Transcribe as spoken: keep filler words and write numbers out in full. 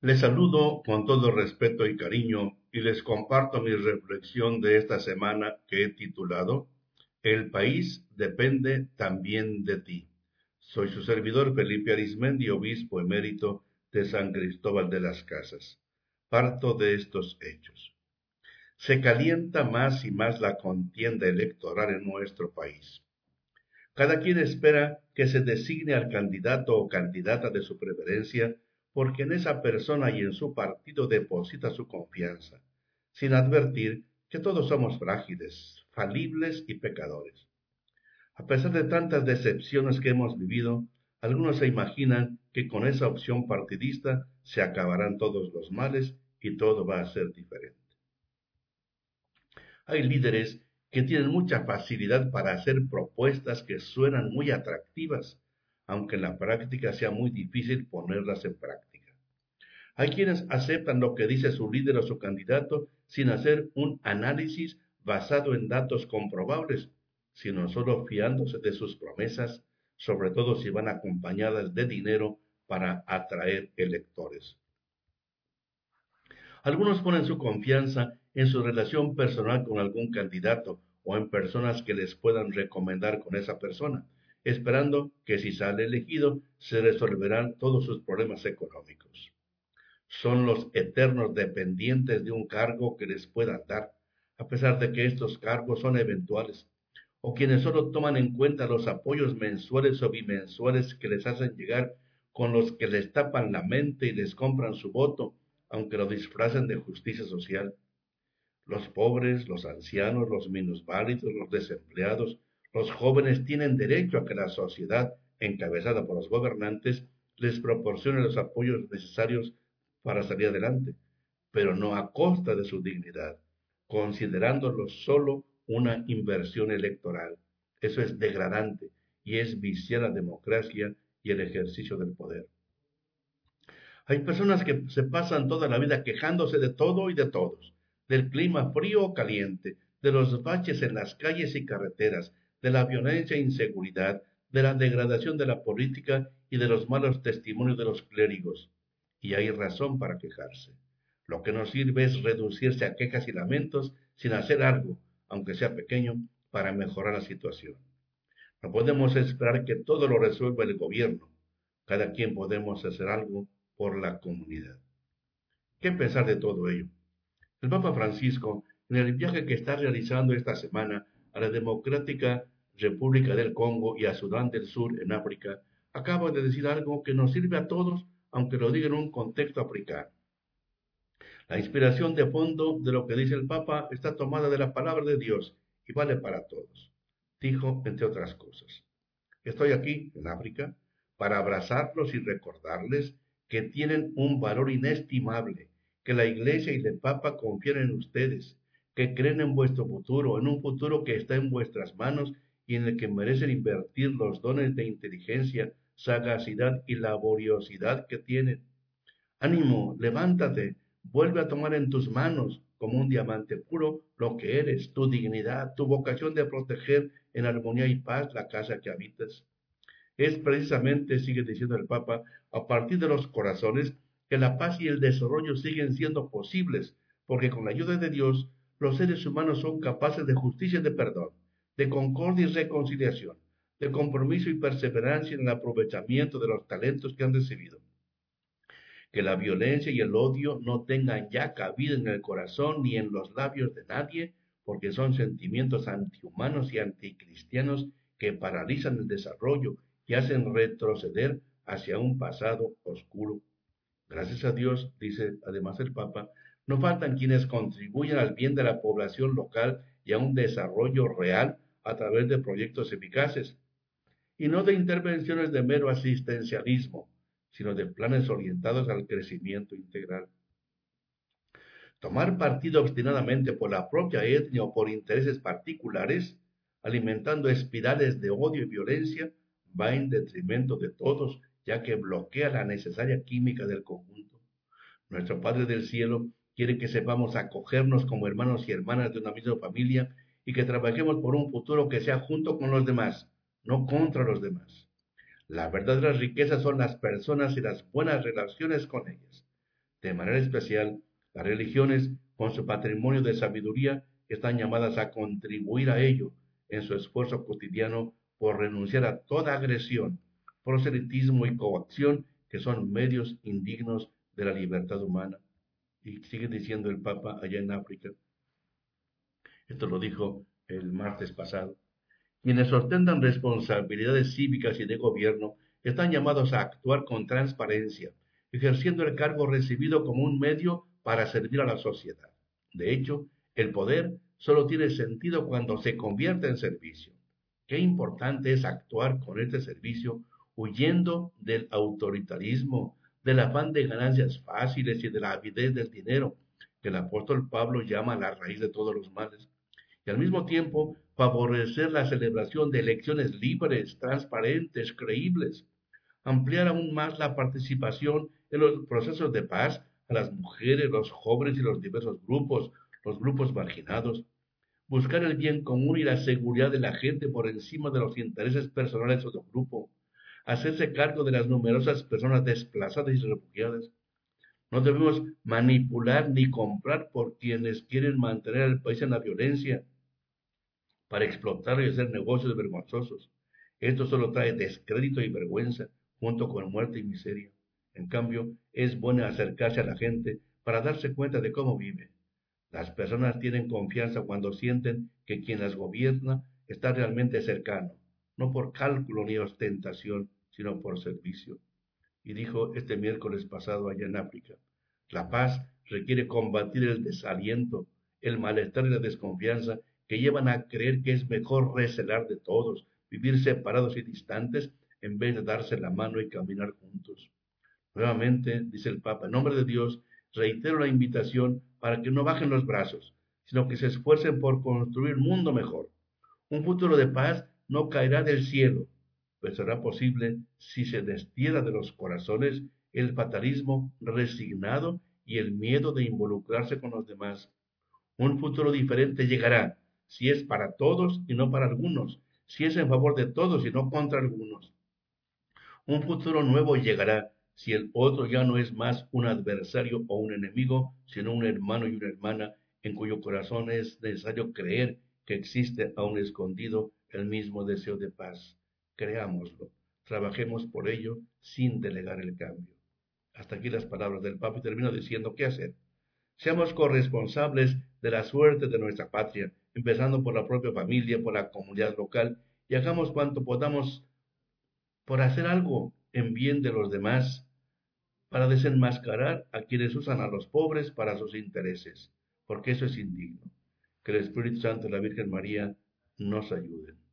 Les saludo con todo respeto y cariño y les comparto mi reflexión de esta semana que he titulado El país depende también de ti. Soy su servidor Felipe Arizmendi, obispo emérito de San Cristóbal de las Casas. Parto de estos hechos. Se calienta más y más la contienda electoral en nuestro país. Cada quien espera que se designe al candidato o candidata de su preferencia porque en esa persona y en su partido deposita su confianza, sin advertir que todos somos frágiles, falibles y pecadores. A pesar de tantas decepciones que hemos vivido, algunos se imaginan que con esa opción partidista se acabarán todos los males y todo va a ser diferente. Hay líderes que tienen mucha facilidad para hacer propuestas que suenan muy atractivas, aunque en la práctica sea muy difícil ponerlas en práctica. Hay quienes aceptan lo que dice su líder o su candidato sin hacer un análisis basado en datos comprobables, sino solo fiándose de sus promesas, sobre todo si van acompañadas de dinero para atraer electores. Algunos ponen su confianza en su relación personal con algún candidato o en personas que les puedan recomendar con esa persona, esperando que si sale elegido se resolverán todos sus problemas económicos. Son los eternos dependientes de un cargo que les puedan dar, a pesar de que estos cargos son eventuales, o quienes solo toman en cuenta los apoyos mensuales o bimensuales que les hacen llegar, con los que les tapan la mente y les compran su voto, aunque lo disfracen de justicia social. Los pobres, los ancianos, los minusválidos, los desempleados, los jóvenes tienen derecho a que la sociedad, encabezada por los gobernantes, les proporcione los apoyos necesarios para salir adelante, pero no a costa de su dignidad, considerándolo solo una inversión electoral. Eso es degradante y es viciar la democracia y el ejercicio del poder. Hay personas que se pasan toda la vida quejándose de todo y de todos, del clima frío o caliente, de los baches en las calles y carreteras, de la violencia e inseguridad, de la degradación de la política y de los malos testimonios de los clérigos. Y hay razón para quejarse. Lo que no sirve es reducirse a quejas y lamentos sin hacer algo, aunque sea pequeño, para mejorar la situación. No podemos esperar que todo lo resuelva el gobierno. Cada quien podemos hacer algo por la comunidad. ¿Qué pensar de todo ello? El Papa Francisco, en el viaje que está realizando esta semana a la Democrática República del Congo y a Sudán del Sur en África, acaba de decir algo que nos sirve a todos, aunque lo diga en un contexto africano. La inspiración de fondo de lo que dice el Papa está tomada de la palabra de Dios y vale para todos. Dijo, entre otras cosas, estoy aquí, en África, para abrazarlos y recordarles que tienen un valor inestimable, que la Iglesia y el Papa confían en ustedes, que creen en vuestro futuro, en un futuro que está en vuestras manos y en el que merecen invertir los dones de inteligencia, sagacidad y laboriosidad que tienen. Ánimo, levántate, vuelve a tomar en tus manos, como un diamante puro, lo que eres, tu dignidad, tu vocación de proteger en armonía y paz la casa que habitas. Es precisamente, sigue diciendo el Papa, a partir de los corazones que la paz y el desarrollo siguen siendo posibles, porque con la ayuda de Dios los seres humanos son capaces de justicia y de perdón, de concordia y reconciliación, de compromiso y perseverancia en el aprovechamiento de los talentos que han recibido. Que la violencia y el odio no tengan ya cabida en el corazón ni en los labios de nadie, porque son sentimientos antihumanos y anticristianos que paralizan el desarrollo y hacen retroceder hacia un pasado oscuro. Gracias a Dios, dice además el Papa, no faltan quienes contribuyen al bien de la población local y a un desarrollo real a través de proyectos eficaces, y no de intervenciones de mero asistencialismo, sino de planes orientados al crecimiento integral. Tomar partido obstinadamente por la propia etnia o por intereses particulares, alimentando espirales de odio y violencia, va en detrimento de todos, ya que bloquea la necesaria química del conjunto. Nuestro Padre del Cielo quiere que sepamos acogernos como hermanos y hermanas de una misma familia y que trabajemos por un futuro que sea junto con los demás, no contra los demás. La verdadera riqueza son las personas y las buenas relaciones con ellas. De manera especial, las religiones, con su patrimonio de sabiduría, están llamadas a contribuir a ello en su esfuerzo cotidiano por renunciar a toda agresión, proselitismo y coacción que son medios indignos de la libertad humana. Y sigue diciendo el Papa allá en África. Esto lo dijo el martes pasado. Quienes ostentan responsabilidades cívicas y de gobierno están llamados a actuar con transparencia, ejerciendo el cargo recibido como un medio para servir a la sociedad. De hecho, el poder solo tiene sentido cuando se convierte en servicio. Qué importante es actuar con este servicio huyendo del autoritarismo, del afán de ganancias fáciles y de la avidez del dinero, que el apóstol Pablo llama la raíz de todos los males, y al mismo tiempo favorecer la celebración de elecciones libres, transparentes, creíbles, ampliar aún más la participación en los procesos de paz a las mujeres, los jóvenes y los diversos grupos, los grupos marginados, buscar el bien común y la seguridad de la gente por encima de los intereses personales de otro grupo, hacerse cargo de las numerosas personas desplazadas y refugiadas. No debemos manipular ni comprar por quienes quieren mantener al país en la violencia, para explotar y hacer negocios vergonzosos. Esto solo trae descrédito y vergüenza, junto con muerte y miseria. En cambio, es bueno acercarse a la gente para darse cuenta de cómo vive. Las personas tienen confianza cuando sienten que quien las gobierna está realmente cercano, no por cálculo ni ostentación, sino por servicio. Y dijo este miércoles pasado allá en África, la paz requiere combatir el desaliento, el malestar y la desconfianza que llevan a creer que es mejor recelar de todos, vivir separados y distantes, en vez de darse la mano y caminar juntos. Nuevamente, dice el Papa, en nombre de Dios, reitero la invitación para que no bajen los brazos, sino que se esfuercen por construir un mundo mejor. Un futuro de paz no caerá del cielo, pues será posible si se destierra de los corazones el fatalismo resignado y el miedo de involucrarse con los demás. Un futuro diferente llegará, si es para todos y no para algunos, si es en favor de todos y no contra algunos. Un futuro nuevo llegará, si el otro ya no es más un adversario o un enemigo, sino un hermano y una hermana en cuyo corazón es necesario creer que existe aún escondido el mismo deseo de paz. Creámoslo, trabajemos por ello sin delegar el cambio. Hasta aquí las palabras del Papa y termino diciendo qué hacer. Seamos corresponsables de la suerte de nuestra patria, empezando por la propia familia, por la comunidad local, y hagamos cuanto podamos por hacer algo en bien de los demás, para desenmascarar a quienes usan a los pobres para sus intereses, porque eso es indigno. Que el Espíritu Santo y la Virgen María nos ayuden.